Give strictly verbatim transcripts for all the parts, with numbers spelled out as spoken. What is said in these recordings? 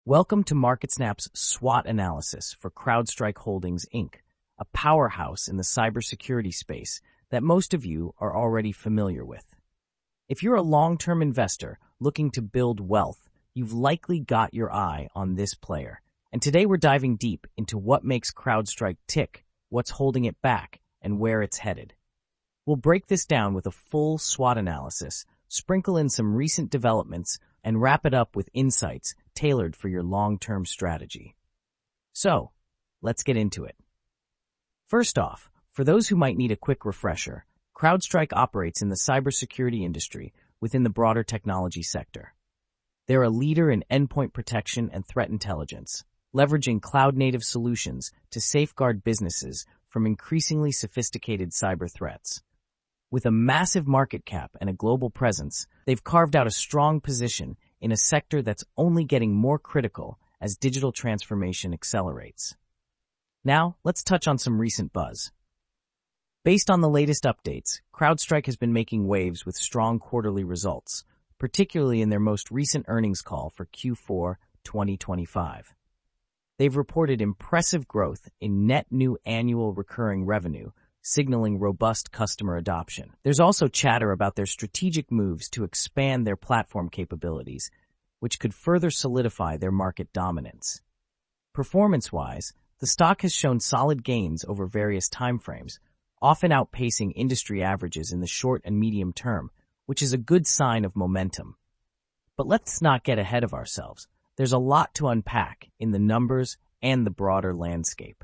Welcome to MarketSnap's SWOT analysis for CrowdStrike Holdings, Incorporated, a powerhouse in the cybersecurity space that most of you are already familiar with. If you're a long-term investor looking to build wealth, you've likely got your eye on this player. And today we're diving deep into what makes CrowdStrike tick, what's holding it back, and where it's headed. We'll break this down with a full SWOT analysis, sprinkle in some recent developments, and wrap it up with insights tailored for your long-term strategy. So, let's get into it. First off, for those who might need a quick refresher, CrowdStrike operates in the cybersecurity industry within the broader technology sector. They're a leader in endpoint protection and threat intelligence, leveraging cloud-native solutions to safeguard businesses from increasingly sophisticated cyber threats. With a massive market cap and a global presence, they've carved out a strong position in a sector that's only getting more critical as digital transformation accelerates. Now, let's touch on some recent buzz. Based on the latest updates, CrowdStrike has been making waves with strong quarterly results, particularly in their most recent earnings call for Q four twenty twenty-five. They've reported impressive growth in net new annual recurring revenue, signaling robust customer adoption. There's also chatter about their strategic moves to expand their platform capabilities, which could further solidify their market dominance. Performance-wise, the stock has shown solid gains over various timeframes, often outpacing industry averages in the short and medium term, which is a good sign of momentum. But let's not get ahead of ourselves. There's a lot to unpack in the numbers and the broader landscape.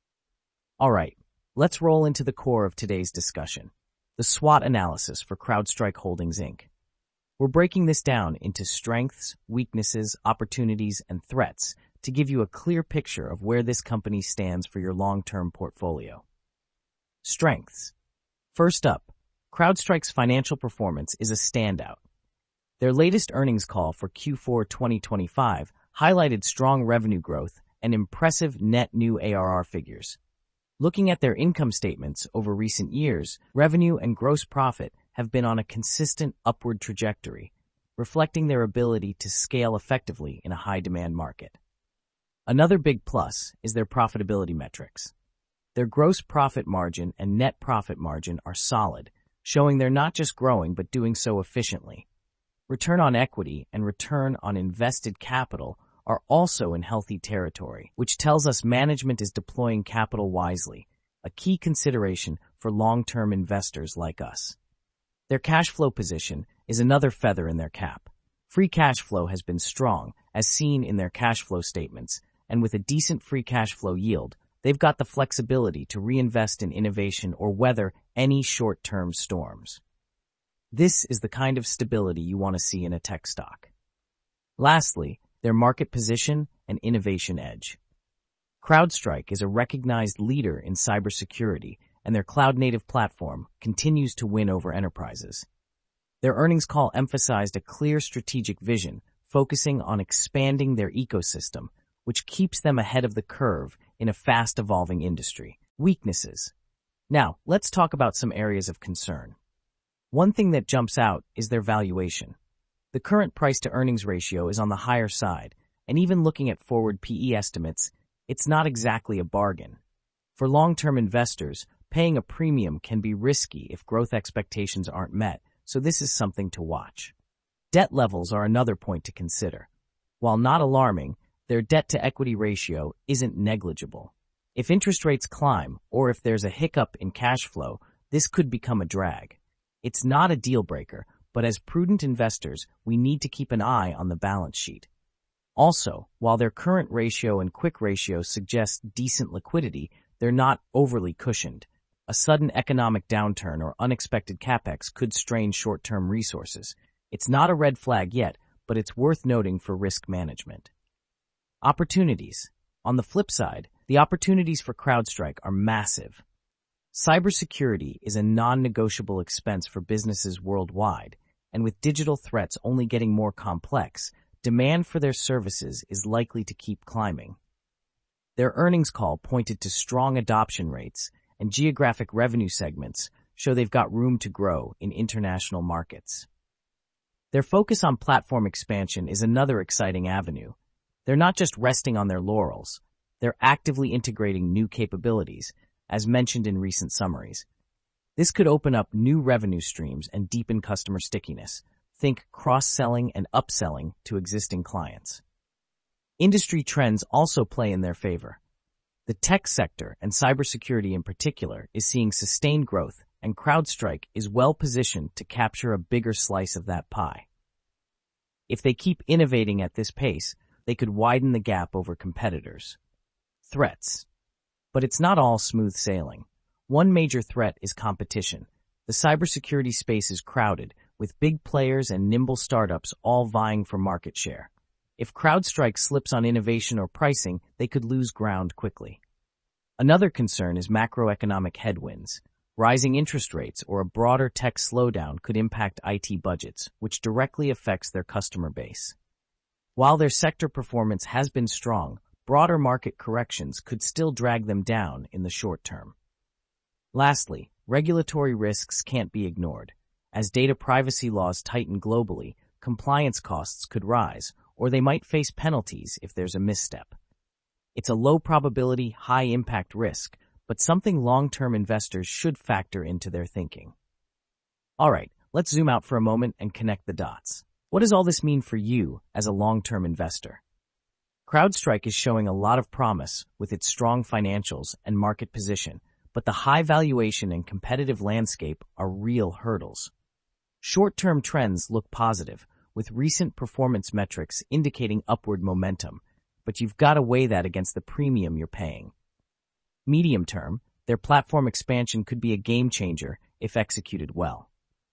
All right. Let's roll into the core of today's discussion, the SWOT analysis for CrowdStrike Holdings, Incorporated. We're breaking this down into strengths, weaknesses, opportunities, and threats to give you a clear picture of where this company stands for your long-term portfolio. Strengths. First up, CrowdStrike's financial performance is a standout. Their latest earnings call for Q four twenty twenty-five highlighted strong revenue growth and impressive net new A R R figures. Looking at their income statements over recent years, revenue and gross profit have been on a consistent upward trajectory, reflecting their ability to scale effectively in a high-demand market. Another big plus is their profitability metrics. Their gross profit margin and net profit margin are solid, showing they're not just growing but doing so efficiently. Return on equity and return on invested capital are also in healthy territory, which tells us management is deploying capital wisely, a key consideration for long-term investors like us. Their cash flow position is another feather in their cap. Free cash flow has been strong, as seen in their cash flow statements, and with a decent free cash flow yield, they've got the flexibility to reinvest in innovation or weather any short-term storms. This is the kind of stability you want to see in a tech stock. Lastly, their market position and innovation edge. CrowdStrike is a recognized leader in cybersecurity, and their cloud-native platform continues to win over enterprises. Their earnings call emphasized a clear strategic vision, focusing on expanding their ecosystem, which keeps them ahead of the curve in a fast-evolving industry. Weaknesses. Now, let's talk about some areas of concern. One thing that jumps out is their valuation. The current price-to-earnings ratio is on the higher side, and even looking at forward P E estimates, it's not exactly a bargain. For long-term investors, paying a premium can be risky if growth expectations aren't met, so this is something to watch. Debt levels are another point to consider. While not alarming, their debt-to-equity ratio isn't negligible. If interest rates climb, or if there's a hiccup in cash flow, this could become a drag. It's not a deal-breaker, but as prudent investors, we need to keep an eye on the balance sheet. Also, while their current ratio and quick ratio suggest decent liquidity, they're not overly cushioned. A sudden economic downturn or unexpected capex could strain short-term resources. It's not a red flag yet, but it's worth noting for risk management. Opportunities. On the flip side, the opportunities for CrowdStrike are massive. Cybersecurity is a non-negotiable expense for businesses worldwide, and with digital threats only getting more complex, demand for their services is likely to keep climbing. Their earnings call pointed to strong adoption rates, and geographic revenue segments show they've got room to grow in international markets. Their focus on platform expansion is another exciting avenue. They're not just resting on their laurels. They're actively integrating new capabilities, as mentioned in recent summaries. This could open up new revenue streams and deepen customer stickiness. Think cross-selling and upselling to existing clients. Industry trends also play in their favor. The tech sector, and cybersecurity in particular, is seeing sustained growth, and CrowdStrike is well-positioned to capture a bigger slice of that pie. If they keep innovating at this pace, they could widen the gap over competitors. Threats. But it's not all smooth sailing. One major threat is competition. The cybersecurity space is crowded, with big players and nimble startups all vying for market share. If CrowdStrike slips on innovation or pricing, they could lose ground quickly. Another concern is macroeconomic headwinds. Rising interest rates or a broader tech slowdown could impact I T budgets, which directly affects their customer base. While their sector performance has been strong, broader market corrections could still drag them down in the short term. Lastly, regulatory risks can't be ignored. As data privacy laws tighten globally, compliance costs could rise, or they might face penalties if there's a misstep. It's a low-probability, high-impact risk, but something long-term investors should factor into their thinking. All right, let's zoom out for a moment and connect the dots. What does all this mean for you as a long-term investor? CrowdStrike is showing a lot of promise with its strong financials and market position, but the high valuation and competitive landscape are real hurdles. Short-term trends look positive, with recent performance metrics indicating upward momentum, but you've got to weigh that against the premium you're paying. Medium term, their platform expansion could be a game changer if executed well.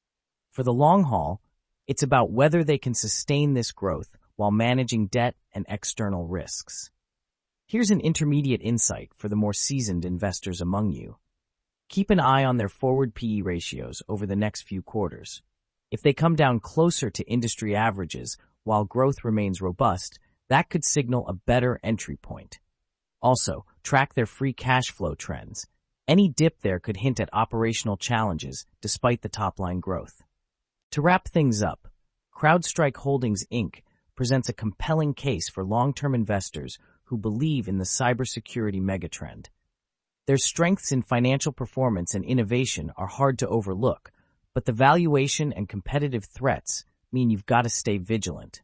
For the long haul, it's about whether they can sustain this growth while managing debt and external risks. Here's an intermediate insight for the more seasoned investors among you. Keep an eye on their forward P E ratios over the next few quarters. If they come down closer to industry averages while growth remains robust, that could signal a better entry point. Also, track their free cash flow trends. Any dip there could hint at operational challenges despite the top-line growth. To wrap things up, CrowdStrike Holdings, Incorporated presents a compelling case for long-term investors who believe in the cybersecurity megatrend. Their strengths in financial performance and innovation are hard to overlook, but the valuation and competitive threats mean you've got to stay vigilant.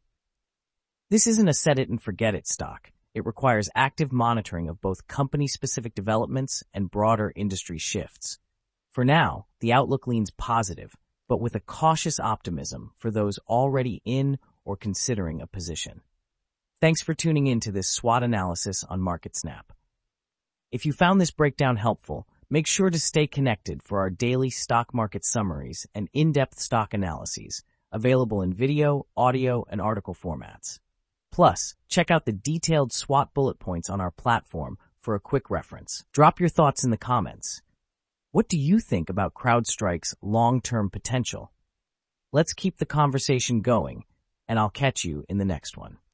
This isn't a set-it-and-forget-it stock. It requires active monitoring of both company-specific developments and broader industry shifts. For now, the outlook leans positive, but with a cautious optimism for those already in or considering a position. Thanks for tuning in to this SWOT analysis on MarketSnap. If you found this breakdown helpful, make sure to stay connected for our daily stock market summaries and in-depth stock analyses, available in video, audio, and article formats. Plus, check out the detailed SWOT bullet points on our platform for a quick reference. Drop your thoughts in the comments. What do you think about CrowdStrike's long-term potential? Let's keep the conversation going, and I'll catch you in the next one.